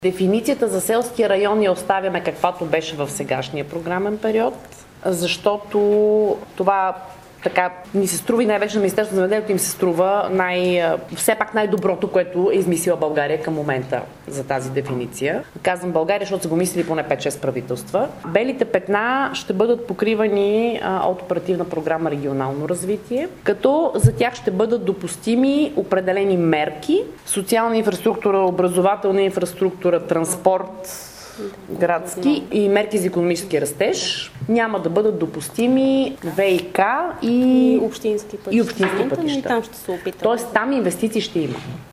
Дефиницията за селския район я оставяме каквато беше в сегашния програмен период, защото това така ни се струва и най-вече на Министерството на земеделието им се струва все пак най-доброто, което е измислила България към момента за тази дефиниция. Казвам България, защото са го мислили поне 5-6 правителства. Белите петна ще бъдат покривани от оперативна програма регионално развитие, като за тях ще бъдат допустими определени мерки, социална инфраструктура, образователна инфраструктура, транспорт, градски и мерки за икономически растеж. Няма да бъдат допустими ВиК и общински пътища. И там ще се опитаме. Тоест там инвестиции ще има.